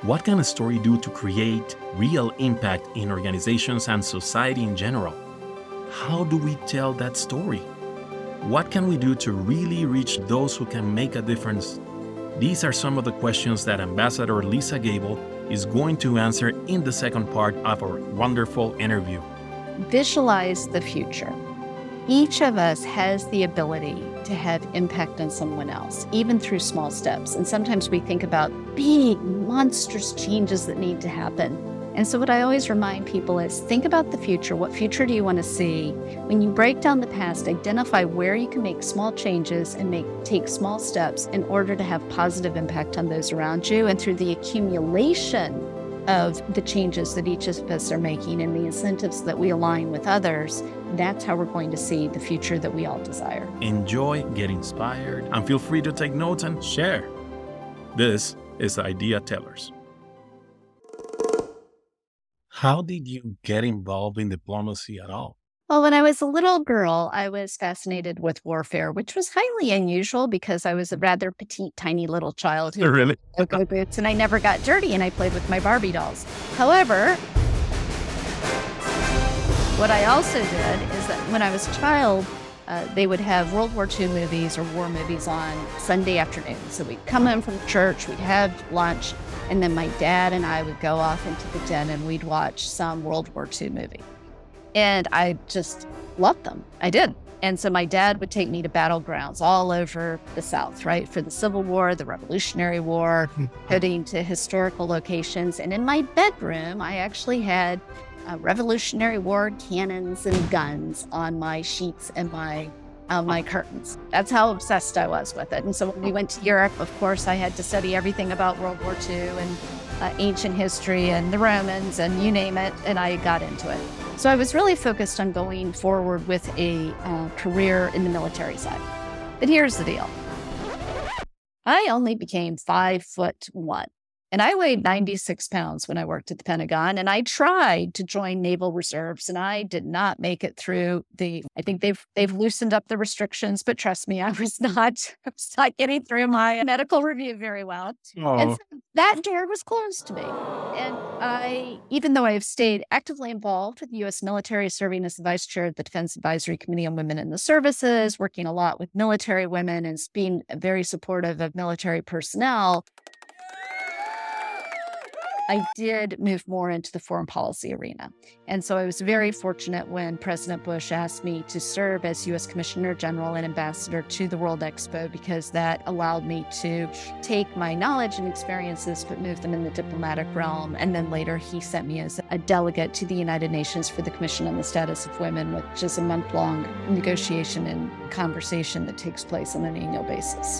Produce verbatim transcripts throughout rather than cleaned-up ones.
What can a story do to create real impact in organizations and society in general? How do we tell that story? What can we do to really reach those who can make a difference? These are some of the questions that Ambassador Lisa Gable is going to answer in the second part of our wonderful interview. Visualize the future. Each of us has the ability to have impact on someone else, even through small steps. And sometimes we think about big, monstrous changes that need to happen. And so what I always remind people is think about the future. What future do you want to see? When you break down the past, identify where you can make small changes and make take small steps in order to have positive impact on those around you. And through the accumulation of the changes that each of us are making and the incentives that we align with others, that's how we're going to see the future that we all desire. Enjoy, get inspired, and feel free to take notes and share. This is Idea Tellers. How did you get involved in diplomacy at all? Well, when I was a little girl, I was fascinated with warfare, which was highly unusual because I was a rather petite, tiny little child who Really? wore go boots, and I never got dirty, and I played with my Barbie dolls. However, what I also did is that when I was a child, uh, they would have World War Two movies or war movies on Sunday afternoon. So we'd come in from church, we'd have lunch, and then my dad and I would go off into the den and we'd watch some World War Two movie. And I just loved them. I did. And so my dad would take me to battlegrounds all over the South, right? For the Civil War, the Revolutionary War, heading to historical locations. And in my bedroom, I actually had uh, Revolutionary War cannons and guns on my sheets and my uh, my curtains. That's how obsessed I was with it. And so when we went to Europe, of course, I had to study everything about World War Two and uh, ancient history and the Romans and you name it, and I got into it. So I was really focused on going forward with a uh, career in the military side. But here's the deal. I only became five foot one, and I weighed ninety-six pounds when I worked at the Pentagon, and I tried to join Naval Reserves, and I did not make it through the, I think they've they've loosened up the restrictions, but trust me, I was not, I was not getting through my medical review very well. Oh. And so that door was closed to me. And I, even though I have stayed actively involved with the U S military, serving as the vice chair of the Defense Advisory Committee on Women in the Services, working a lot with military women and being very supportive of military personnel, I did move more into the foreign policy arena. And so I was very fortunate when President Bush asked me to serve as U S Commissioner General and Ambassador to the World Expo, because that allowed me to take my knowledge and experiences, but move them in the diplomatic realm. And then later he sent me as a delegate to the United Nations for the Commission on the Status of Women, which is a month-long negotiation and conversation that takes place on an annual basis.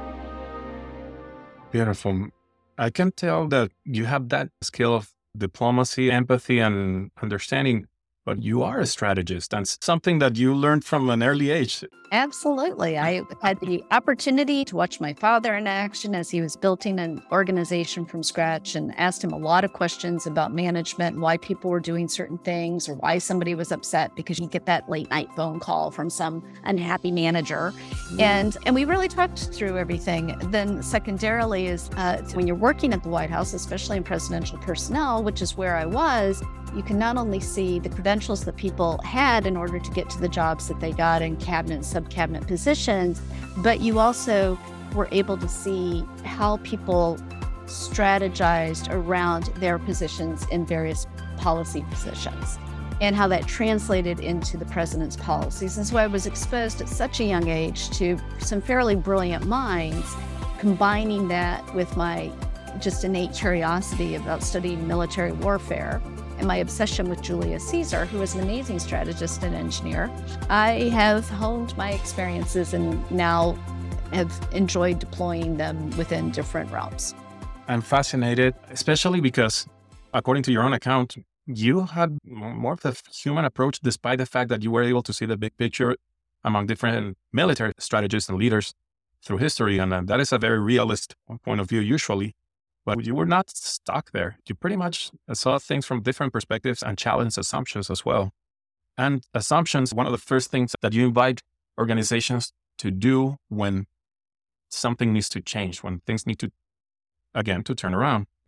Beautiful. I can tell that you have that skill of diplomacy, empathy, and understanding, but you are a strategist, and something that you learned from an early age. Absolutely. I had the opportunity to watch my father in action as he was building an organization from scratch, and asked him a lot of questions about management and why people were doing certain things, or why somebody was upset because you get that late night phone call from some unhappy manager. Mm. And and we really talked through everything. Then secondarily is uh, when you're working at the White House, especially in presidential personnel, which is where I was, you can not only see the credentials that people had in order to get to the jobs that they got in cabinet and sub-cabinet positions, but you also were able to see how people strategized around their positions in various policy positions and how that translated into the president's policies. And so I was exposed at such a young age to some fairly brilliant minds, combining that with my just innate curiosity about studying military warfare and my obsession with Julius Caesar, who was an amazing strategist and engineer. I have honed my experiences and now have enjoyed deploying them within different realms. I'm fascinated, especially because, according to your own account, you had more of a human approach, despite the fact that you were able to see the big picture among different military strategists and leaders through history. And uh, that is a very realist point of view, usually. But you were not stuck there. You pretty much saw things from different perspectives and challenged assumptions as well. And assumptions, one of the first things that you invite organizations to do when something needs to change, when things need to, again, to turn around.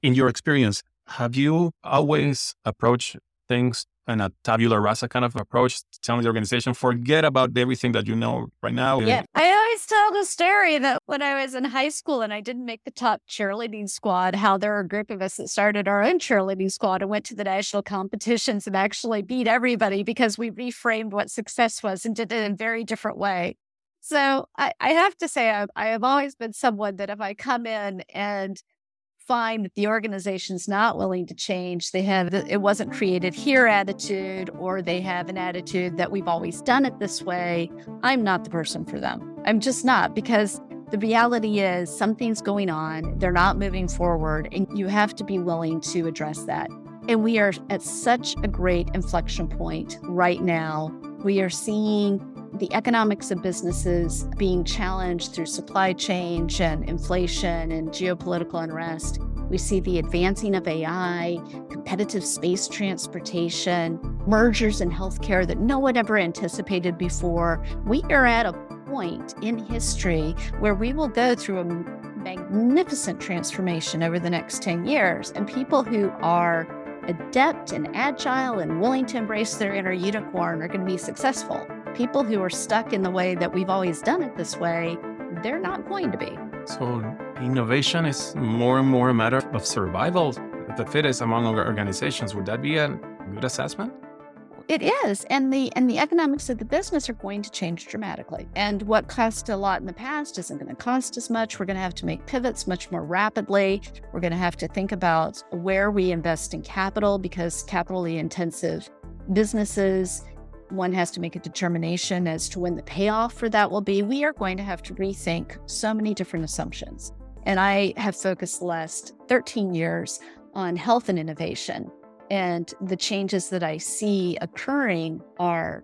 In your experience, have you always approached things in a tabula rasa kind of approach, telling the organization, forget about everything that you know right now? Yeah. I always tell the story that when I was in high school and I didn't make the top cheerleading squad, how there were a group of us that started our own cheerleading squad and went to the national competitions and actually beat everybody because we reframed what success was and did it in a very different way. So I, I have to say, I, I have always been someone that if I come in and find that the organization's not willing to change, they have the, it wasn't created here attitude, or they have an attitude that we've always done it this way, I'm not the person for them. I'm just not, because the reality is something's going on. They're not moving forward, and you have to be willing to address that. And we are at such a great inflection point right now. We are seeing the economics of businesses being challenged through supply chain and inflation and geopolitical unrest. We see the advancing of A I, competitive space transportation, mergers in healthcare that no one ever anticipated before. We are at a point in history where we will go through a magnificent transformation over the next ten years, and people who are adept and agile and willing to embrace their inner unicorn are going to be successful. People who are stuck in the way that we've always done it this way, they're not going to be. So innovation is more and more a matter of survival of the fittest among our organizations. Would that be a good assessment? It is. And the and the economics of the business are going to change dramatically. And what cost a lot in the past isn't going to cost as much. We're going to have to make pivots much more rapidly. We're going to have to think about where we invest in capital, because capitally intensive businesses, one has to make a determination as to when the payoff for that will be. We are going to have to rethink so many different assumptions. And I have focused the last thirteen years on health and innovation. And the changes that I see occurring are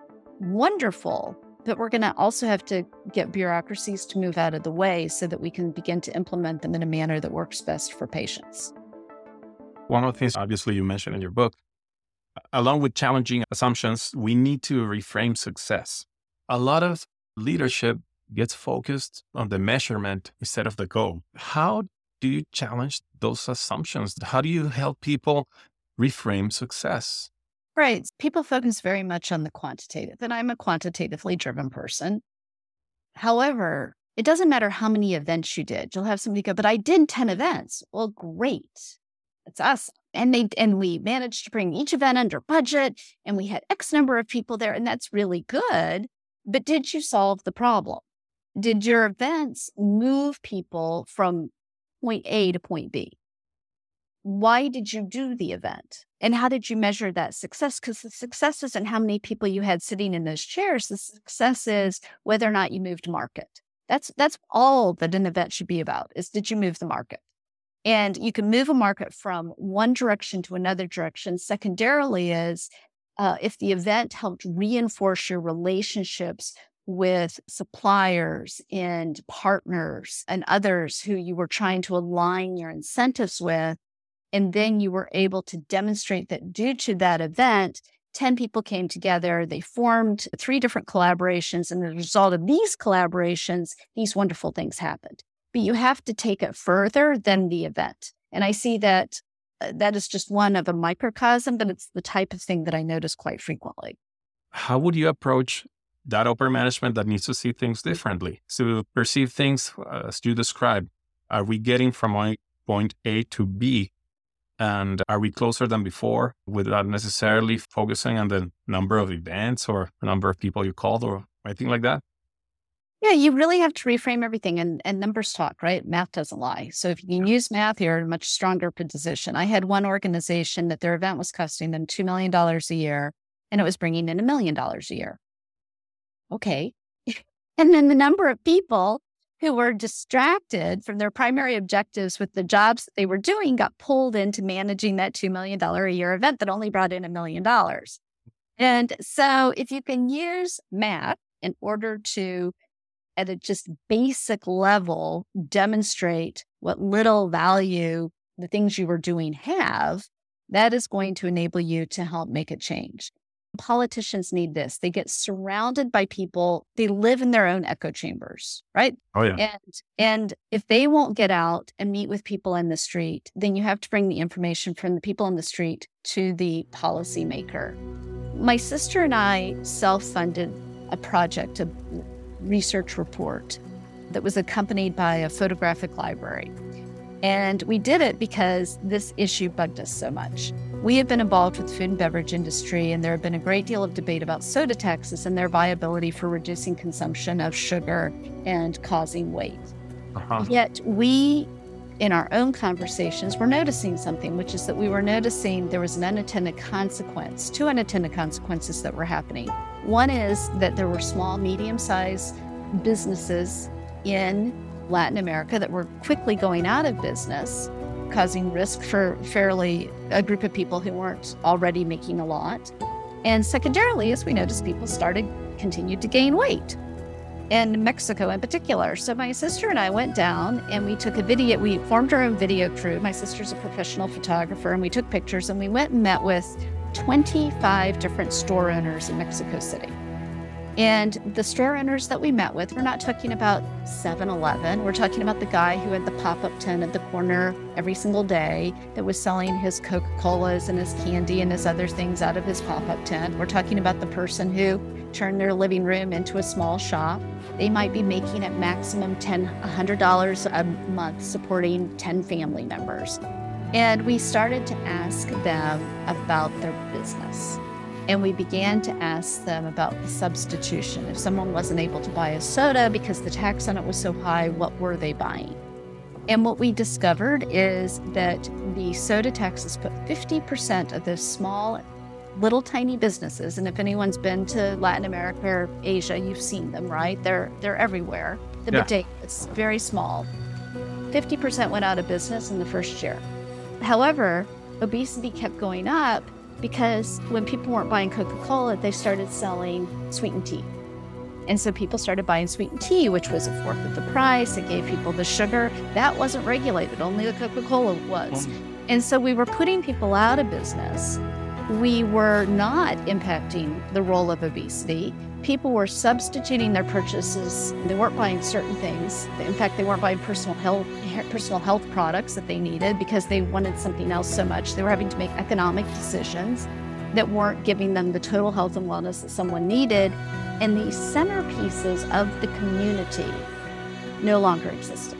wonderful, but we're going to also have to get bureaucracies to move out of the way so that we can begin to implement them in a manner that works best for patients. One of the things, obviously, you mentioned in your book, along with challenging assumptions, we need to reframe success. A lot of leadership gets focused on the measurement instead of the goal. How do you challenge those assumptions? How do you help people reframe success? Right. People focus very much on the quantitative, and I'm a quantitatively driven person. However, it doesn't matter how many events you did. You'll have somebody go, but I did ten events. Well, great. That's awesome. And they and we managed to bring each event under budget, and we had X number of people there, and that's really good. But did you solve the problem? Did your events move people from point A to point B? Why did you do the event? And how did you measure that success? Because the success isn't how many people you had sitting in those chairs. The success is whether or not you moved market. That's that's all that an event should be about, is did you move the market? And you can move a market from one direction to another direction. Secondarily is uh, if the event helped reinforce your relationships with suppliers and partners and others who you were trying to align your incentives with, and then you were able to demonstrate that due to that event, ten people came together, they formed three different collaborations, and as a result of these collaborations, these wonderful things happened. But you have to take it further than the event. And I see that uh, that is just one of a microcosm, but it's the type of thing that I notice quite frequently. How would you approach that upper management that needs to see things differently, to perceive things uh, as you described? Are we getting from point A to B? And are we closer than before without necessarily focusing on the number of events or the number of people you called or anything like that? Yeah, you really have to reframe everything, and, and numbers talk, right? Math doesn't lie. So if you can use math, you're in a much stronger position. I had one organization that their event was costing them two million dollars a year, and it was bringing in a million dollars a year. Okay. And then the number of people who were distracted from their primary objectives with the jobs that they were doing got pulled into managing that two million dollars a year event that only brought in a million dollars. And so if you can use math in order to, at a just basic level, demonstrate what little value the things you were doing have, that is going to enable you to help make a change. Politicians need this. They get surrounded by people. They live in their own echo chambers, right? Oh, yeah. And and if they won't get out and meet with people in the street, then you have to bring the information from the people in the street to the policymaker. My sister and I self-funded a project, a research report that was accompanied by a photographic library. And we did it because this issue bugged us so much. We have been involved with the food and beverage industry, and there have been a great deal of debate about soda taxes and their viability for reducing consumption of sugar and causing weight. Uh-huh. Yet we, in our own conversations, were noticing something, which is that we were noticing there was an unintended consequence, two unintended consequences that were happening. One is that there were small, medium-sized businesses in Latin America that were quickly going out of business, causing risk for fairly a group of people who weren't already making a lot. And secondarily, as we noticed, people started, continued to gain weight, and Mexico in particular. So my sister and I went down and we took a video, we formed our own video crew. My sister's a professional photographer, and we took pictures, and we went and met with twenty-five different store owners in Mexico City. And the store owners that we met with, we're not talking about seven eleven. We're talking about the guy who had the pop-up tent at the corner every single day that was selling his Coca-Colas and his candy and his other things out of his pop-up tent. We're talking about the person who turned their living room into a small shop. They might be making at maximum ten dollars, one hundred dollars a month, supporting ten family members. And we started to ask them about their business. And we began to ask them about the substitution. If someone wasn't able to buy a soda because the tax on it was so high, what were they buying? And what we discovered is that the soda taxes put fifty percent of those small, little tiny businesses, and if anyone's been to Latin America or Asia, you've seen them, right? They're they're everywhere. The yeah. bodega, it's very small. fifty percent went out of business in the first year. However, obesity kept going up, because when people weren't buying Coca-Cola, they started selling sweetened tea. And so people started buying sweetened tea, which was a fourth of the price. It gave people the sugar. That wasn't regulated. Only the Coca-Cola was. And so we were putting people out of business. We were not impacting the role of obesity. People were substituting their purchases. They weren't buying certain things. In fact, they weren't buying personal health personal health products that they needed because they wanted something else so much. They were having to make economic decisions that weren't giving them the total health and wellness that someone needed. And the centerpieces of the community no longer existed.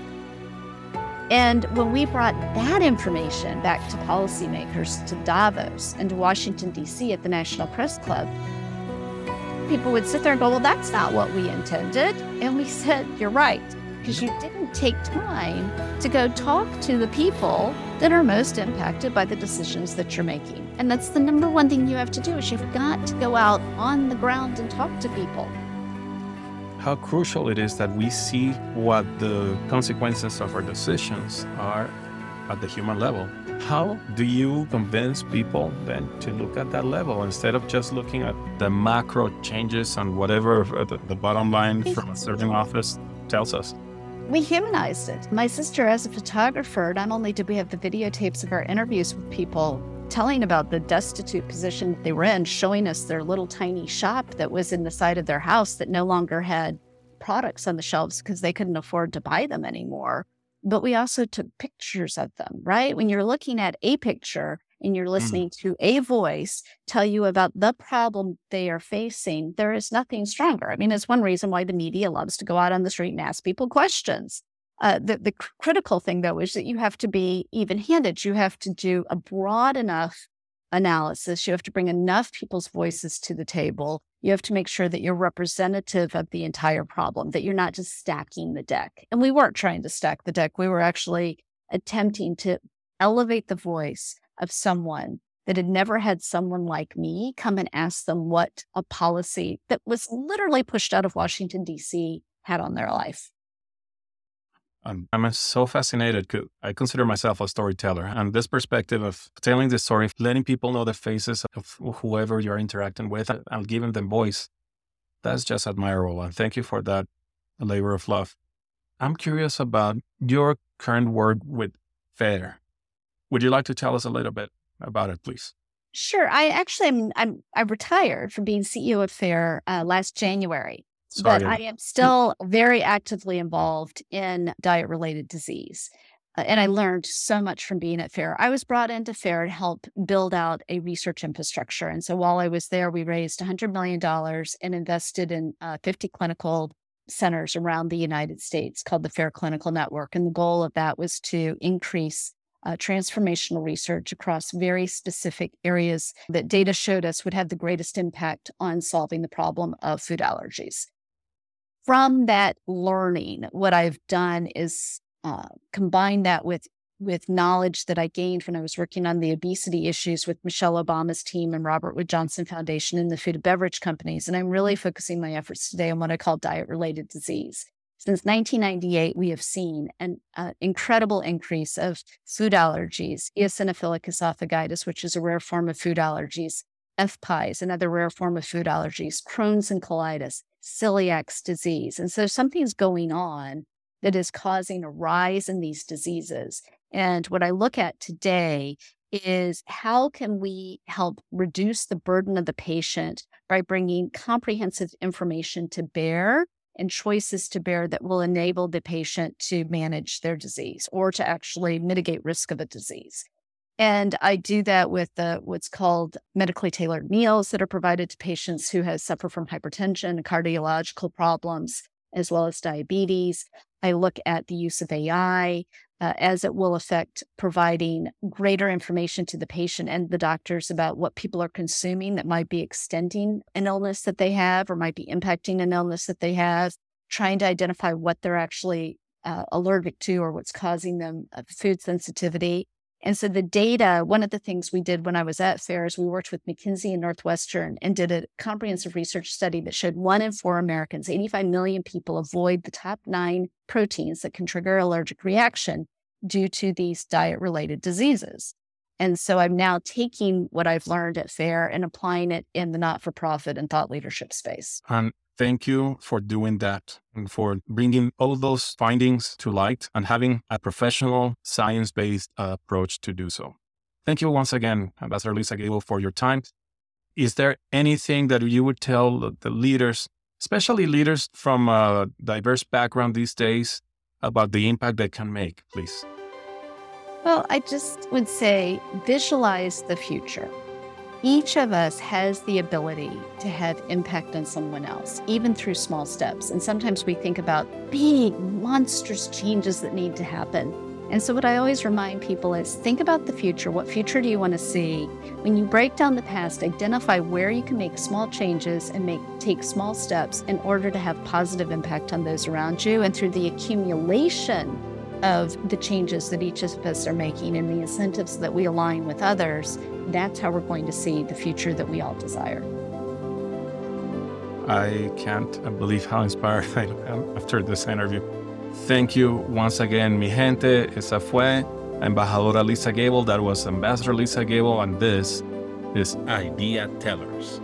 And when we brought that information back to policymakers, to Davos and to Washington, D C at the National Press Club, people would sit there and go, well, that's not what we intended. And we said, you're right, because you didn't take time to go talk to the people that are most impacted by the decisions that you're making. And that's the number one thing you have to do, is you've got to go out on the ground and talk to people. How crucial it is that we see what the consequences of our decisions are at the human level. How do you convince people then to look at that level instead of just looking at the macro changes on whatever the, the bottom line from a certain office tells us? We humanized it. My sister, as a photographer, not only did we have the videotapes of our interviews with people telling about the destitute position they were in, showing us their little tiny shop that was in the side of their house that no longer had products on the shelves because they couldn't afford to buy them anymore. But we also took pictures of them, right? When you're looking at a picture and you're listening mm. to a voice tell you about the problem they are facing, there is nothing stronger. I mean, it's one reason why the media loves to go out on the street and ask people questions. Uh, the, the cr- critical thing, though, is that you have to be even-handed. You have to do a broad enough analysis. You have to bring enough people's voices to the table. You have to make sure that you're representative of the entire problem, that you're not just stacking the deck. And we weren't trying to stack the deck. We were actually attempting to elevate the voice of someone that had never had someone like me come and ask them what a policy that was literally pushed out of Washington, D C had on their life. Um, I'm so fascinated. I consider myself a storyteller, and this perspective of telling the story, letting people know the faces of whoever you're interacting with and giving them voice, that's just admirable. And thank you for that labor of love. I'm curious about your current work with FAIR. Would you like to tell us a little bit about it, please? Sure. I actually am, I'm, I retired from being C E O of FARE uh, last January, Sorry. but I am still very actively involved in diet-related disease. Uh, and I learned so much from being at FARE. I was brought into FARE to help build out a research infrastructure. And so while I was there, we raised one hundred million dollars and invested in uh, fifty clinical centers around the United States called the FARE Clinical Network. And the goal of that was to increase uh, transformational research across very specific areas that data showed us would have the greatest impact on solving the problem of food allergies. From that learning, what I've done is uh, combine that with with knowledge that I gained when I was working on the obesity issues with Michelle Obama's team and Robert Wood Johnson Foundation and the food and beverage companies. And I'm really focusing my efforts today on what I call diet-related disease. Since nineteen ninety-eight, we have seen an uh, incredible increase of food allergies, eosinophilic esophagitis, which is a rare form of food allergies, F P I S, another rare form of food allergies, Crohn's and colitis, celiac disease. And so something's going on that is causing a rise in these diseases. And what I look at today is how can we help reduce the burden of the patient by bringing comprehensive information to bear and choices to bear that will enable the patient to manage their disease or to actually mitigate risk of a disease. And I do that with the, what's called medically tailored meals that are provided to patients who have suffer from hypertension, cardiological problems, as well as diabetes. I look at the use of A I uh, as it will affect providing greater information to the patient and the doctors about what people are consuming that might be extending an illness that they have or might be impacting an illness that they have, trying to identify what they're actually uh, allergic to or what's causing them uh, food sensitivity. And so the data, one of the things we did when I was at FARE is we worked with McKinsey and Northwestern and did a comprehensive research study that showed one in four Americans, eighty-five million people, avoid the top nine proteins that can trigger allergic reaction due to these diet-related diseases. And so I'm now taking what I've learned at FARE and applying it in the not-for-profit and thought leadership space. And thank you for doing that and for bringing all those findings to light and having a professional, science-based uh, approach to do so. Thank you once again, Ambassador Lisa Gable, for your time. Is there anything that you would tell the, the leaders, especially leaders from a diverse background these days, about the impact they can make, please? Well, I just would say visualize the future. Each of us has the ability to have impact on someone else, even through small steps. And sometimes we think about big, monstrous changes that need to happen. And so what I always remind people is think about the future. What future do you want to see? When you break down the past, identify where you can make small changes and make take small steps in order to have positive impact on those around you. And through the accumulation of the changes that each of us are making and the incentives that we align with others, that's how we're going to see the future that we all desire. I can't believe how inspired I am after this interview. Thank you once again, mi gente. Esa fue Embajadora Lisa Gable. That was Ambassador Lisa Gable, and this is Idea Tellers.